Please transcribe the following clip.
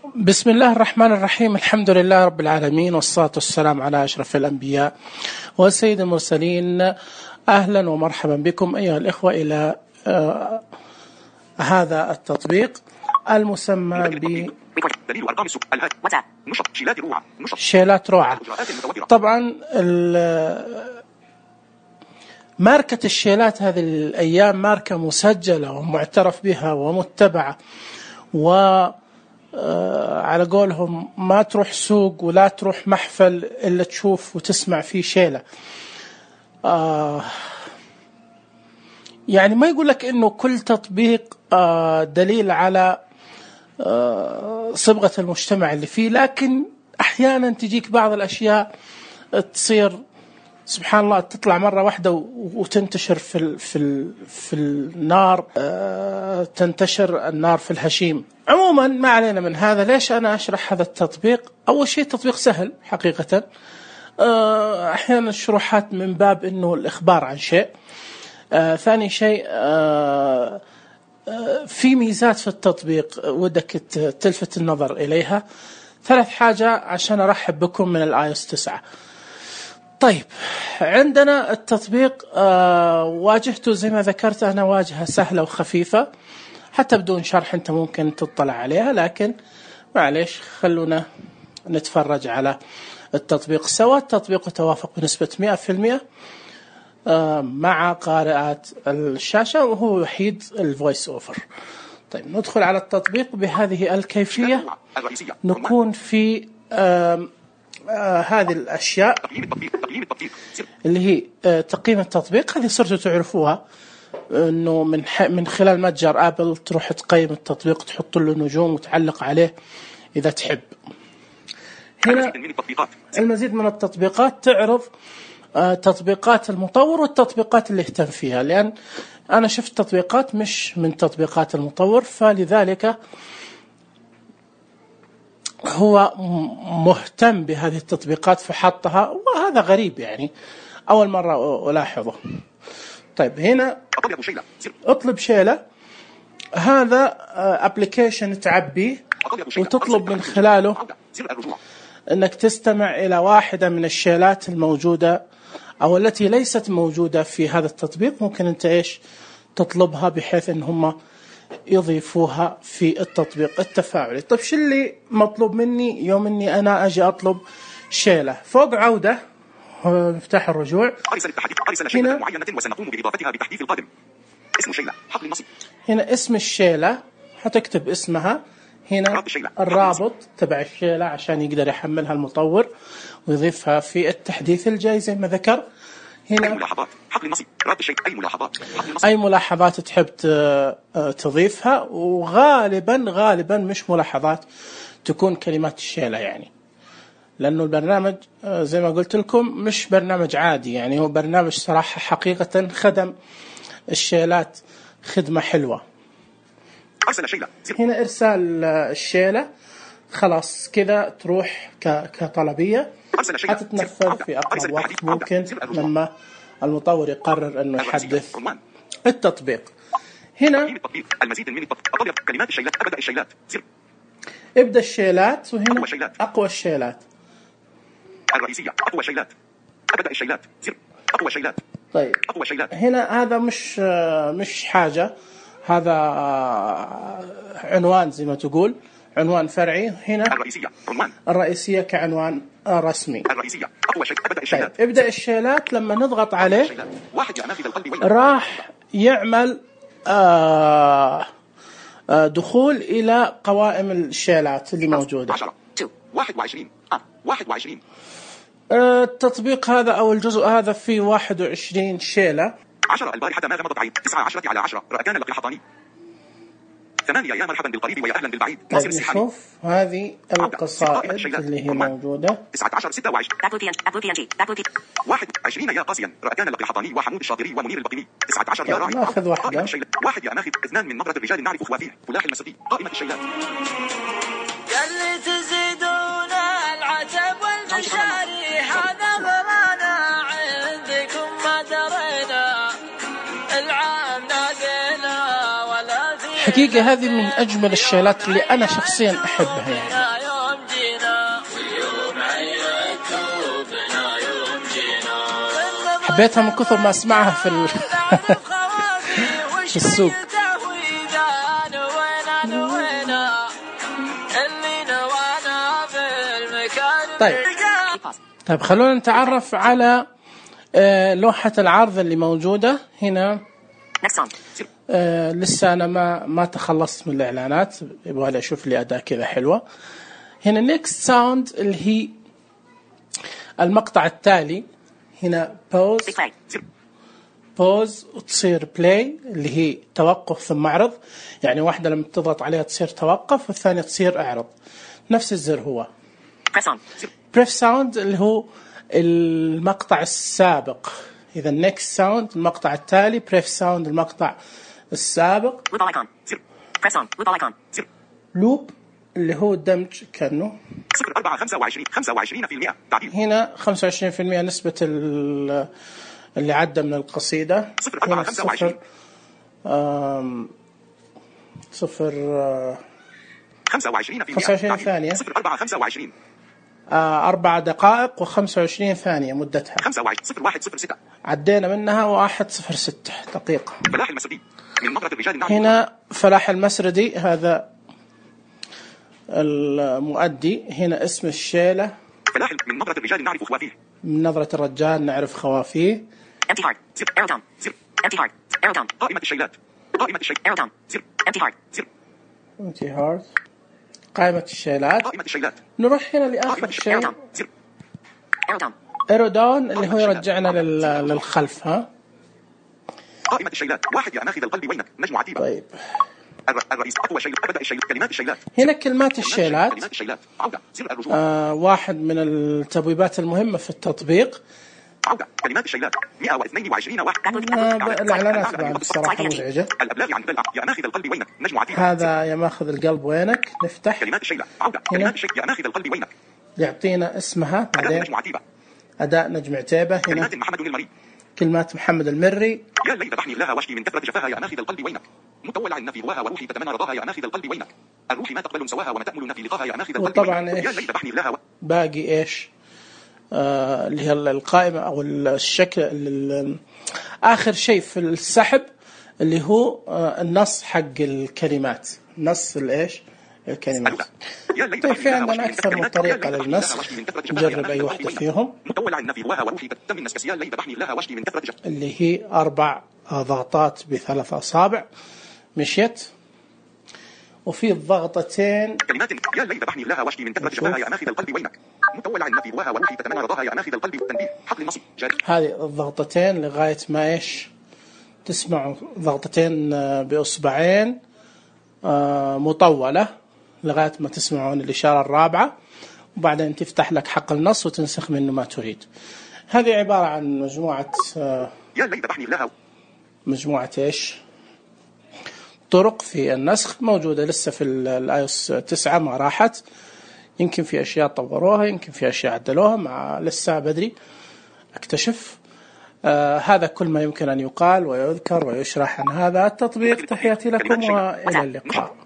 بسم الله الرحمن الرحيم. الحمد لله رب العالمين، والصلاة والسلام على أشرف الأنبياء وسيد المرسلين. أهلا ومرحبا بكم أيها الإخوة إلى هذا التطبيق المسمى شيلات روعة. طبعا ماركة الشيلات هذه الأيام ماركة مسجلة ومعترف بها ومتبعة، على قولهم ما تروح سوق ولا تروح محفل إلا تشوف وتسمع فيه شيلة. يعني ما يقول لك إنه كل تطبيق دليل على صبغة المجتمع اللي فيه، لكن أحيانا تجيك بعض الأشياء تصير سبحان الله تطلع مرة واحدة وتنتشر في النار، تنتشر النار في الهشيم. عموما ما علينا من هذا. ليش أنا أشرح هذا التطبيق؟ أول شيء تطبيق سهل حقيقة، أحيانا الشروحات من باب إنه الإخبار عن شيء. ثاني شيء في ميزات في التطبيق ودك تلفت النظر إليها. ثالث حاجة عشان أرحب بكم من iOS 9. طيب، عندنا التطبيق واجهته زي ما ذكرت أنا واجهة سهلة وخفيفة، حتى بدون شرح أنت ممكن تطلع عليها، لكن معليش خلونا نتفرج على التطبيق سوا. التطبيق توافق بنسبة 100% مع قارئات الشاشة، وهو وحيد الفويس أوفر. طيب ندخل على التطبيق بهذه الكيفية. نكون في هذه الأشياء اللي هي تقييم التطبيق. هذه صرتوا تعرفوها إنه من خلال متجر آبل تروح تقيم التطبيق، تحط له نجوم وتعلق عليه إذا تحب. هنا المزيد من التطبيقات، تعرض تطبيقات المطور والتطبيقات اللي اهتم فيها، لأن أنا شفت تطبيقات مش من تطبيقات المطور، فلذلك هو مهتم بهذه التطبيقات فحطها، وهذا غريب يعني أول مرة ألاحظه. طيب هنا اطلب شيلة. هذا ابليكيشن تعبيه وتطلب من خلاله انك تستمع الى واحدة من الشيلات الموجودة او التي ليست موجودة في هذا التطبيق. ممكن انت تطلبها بحيث ان هم يضيفوها في التطبيق التفاعلي. طيب شو اللي مطلوب مني يوم اني انا اجي اطلب شيلة؟ فوق عودة مفتاح الرجوع، هنا معينة وسنقوم بإضافتها بتحديث القادم. اسم شيلة حقل النصب. هنا اسم الشيلة، حتكتب اسمها. هنا الرابط تبع الشيلة عشان يقدر يحملها المطور ويضيفها في التحديث الجاي زي ما ذكر. هنا أي ملاحظات حقل النصب. رابط الشيء أي ملاحظات أي ملاحظات تحب تضيفها، وغالبا مش ملاحظات، تكون كلمات الشيلة يعني، لأنه البرنامج زي ما قلت لكم مش برنامج عادي، يعني هو برنامج صراحة حقيقة خدم الشيلات خدمة حلوة. هنا إرسال الشيلة، خلاص كذا تروح كطلبية، هتتنفذ في أقرب وقت ممكن لما المطور يقرر أنه يحدث التطبيق. هنا المزيد من التطبيق كلمات الشيلات. أبدأ الشيلات ابدأ الشيلات، وهنا أقوى الشيلات الرئيسية. أقوى شيلات. أبدأ الشيلات. زر أقوى شيلات. طيب أقوى شيلات. هنا هذا مش حاجة، هذا عنوان زي ما تقول، عنوان فرعي. هنا الرئيسية. عنوان الرئيسية كعنوان رسمي. الرئيسية أقوى شيء. أبدأ الشيلات. طيب ابدأ الشيلات. لما نضغط عليه راح يعمل دخول إلى قوائم الشيلات اللي موجودة. 21 التطبيق هذا أو الجزء هذا فيه 21 شيلة. 10 البارحة ماذا مضت عيد 19/10 رأكان اللقحطاني. 8 يا مرحبا بالقريب ويا أهلا بالبعيد. طيب نشوف هذه القصائد اللي هي موجودة. 19/26 21 يا قاسيا رأكان اللقحطاني وحمود الشاطري ومنير البطيني. 19 يا راعي. ناخذ واحدة. 1 يا ناخذ. 2 من نظرة الرجال نعرف خوافيه. فلاح المسدي. قائمة الشيلات. هذا ضمانة عندكم ما درينا العام نادينا ولا في حقيقة هذه من أجمل الشيلات اللي أنا شخصيا أحبها يعني. حبيتها من كثر ما أسمعها في السوق. طيب خلونا نتعرف على لوحة العرض اللي موجودة هنا. لسه أنا ما تخلصت من الإعلانات، يبغالي أشوف لي أداة كذا حلوة. هنا next sound اللي هي المقطع التالي. هنا pause وتصير play اللي هي توقف ثم اعرض، يعني واحدة لما تضغط عليها تصير توقف والثانية تصير اعرض. نفس الزر هو press sound اللي هو المقطع السابق. إذا next sound المقطع التالي، press sound المقطع السابق. loop اللي هو دمج كأنه 25% هنا 25% نسبة اللي عدى من القصيدة. هنا 25 ثانية 4 دقائق و25 ثانية مدتها. 0106 عدينا منها 1:06 دقيقة. فلاح المسردي من نظرة الرجال نعرف. هنا فلاح المسردي هذا المؤدي. هنا اسم الشيلة فلاح من نظرة الرجال نعرف خوافيه. من نظرة الرجال نعرف خوافيه. empty heart zip arrow down zip empty heart arrow down قائمة الشيلات arrow down zip empty heart zip empty heart قائمة الشيلات. نروح هنا لآخر شيء arrow down اللي هو يرجعنا للخلف. ها قائمة الشيلات. واحد يا ناخذ القلب وينك نجم عتيبة. طيب الرئيس أقوى شيء أبدأ الشيء كلمات الشيلات. هنا كلمات الشيلات. عودة زر الرجوع. واحد من التبويبات المهمة في التطبيق. عودة كلمات الشيلات 122 واحد. الإعلانات بعد الصراحة مزعجة. الأبلاغ عن يا ناخذ القلب وينك نجم عتيبة. هذا يا ماخذ القلب وينك. نفتح كلمات الشيلات. عودة كلمات الشيء يا ناخذ القلب وينك. يعطينا اسمها بعدين. نجم عتيبة. أداء نجم عتيبة. هنا كلمات محمد المري. كلمات محمد المري. يا ليت بحني الله واشكي من كثرة جفاها يا ناخذ القلب وينك. متولع في هواها وروحي تتمنى رضاها يا ناخذ القلب وينك. الروح ما تقبل سواها وما تأمل في لقاها يا ناخذ القلب. وطبعا يا ليت بحني الله باقي ايش اللي هي القائمة او الشكل. اخر شيء في السحب اللي هو النص حق الكلمات. نص الايش الكلمات. طيب في عندنا اكثر من طريقة للنسخ، نجرب اي واحدة فيهم. متولع في هواها وروحي تتم النسكس يا ليت بحني الله واشكي من كثرة جفاها. اللي هي 4 ضغطات ب3 أصابع مشيت. وفي الضغطتين كلمات يا ليت بحني الله واشكي من كثرة جفاها يا ناخذ القلب وينك. متولع في هواها وروحي تتمنى رضاها يا ناخذ القلب. تنبيه حقل النصب جاري. هذه الضغطتين لغاية ما ايش تسمعوا ضغطتين بإصبعين مطولة لغاية ما تسمعون الإشارة الرابعة، وبعدين تفتح لك حقل النص وتنسخ منه ما تريد. هذه عبارة عن مجموعة يا ليت بحني الله مجموعة ايش طرق في النسخ موجودة لسه في الايوس 9 ما راحت. يمكن في اشياء طوروها، يمكن في اشياء عدلوها، مع لسه بدري اكتشف. هذا كل ما يمكن ان يقال ويذكر ويشرح عن هذا التطبيق. تحياتي لكم والى اللقاء.